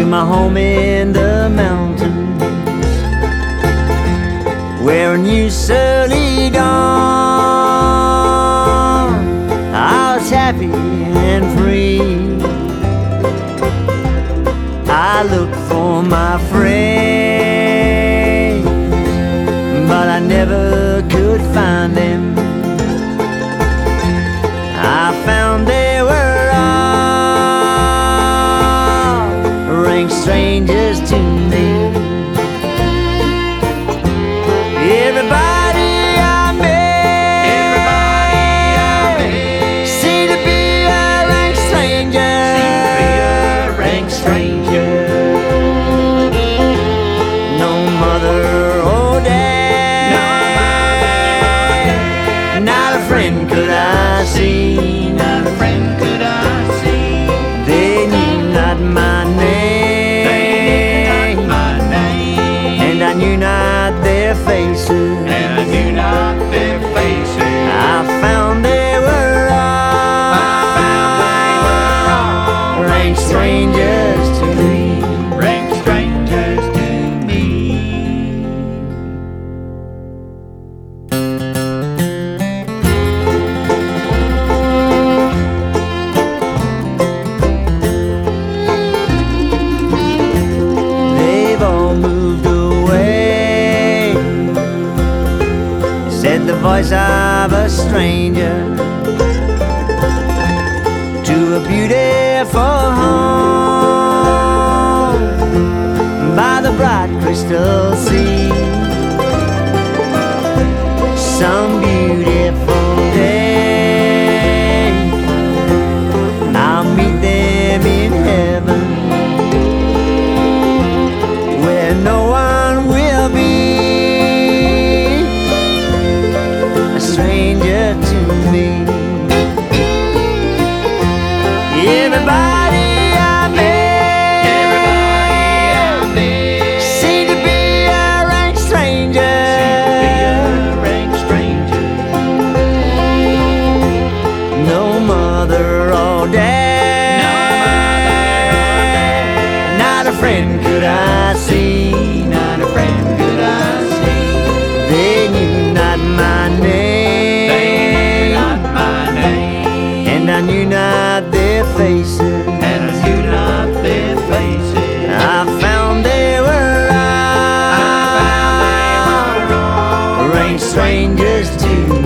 my home in the mountains, wearing you surly gone. I was happy and free. I looked for my friends, but I never could find them. I found they were all rank strangers to me. Everybody I met seemed to be a rank stranger. No mother or dad, not a friend could I see. They knew not my name, and I knew not their faces. I found they were all rank strangers to me. They've all moved away, said the voice of a stranger, to a beautiful home by the bright crystal sea. Some beautiful day I'll meet them in heaven, where no one will be a stranger to me. Everybody I met seemed to be a rank stranger. No mother or dad, not a friend could I see. They knew not my name, and I knew not their faces. I found they were all rank strangers to me.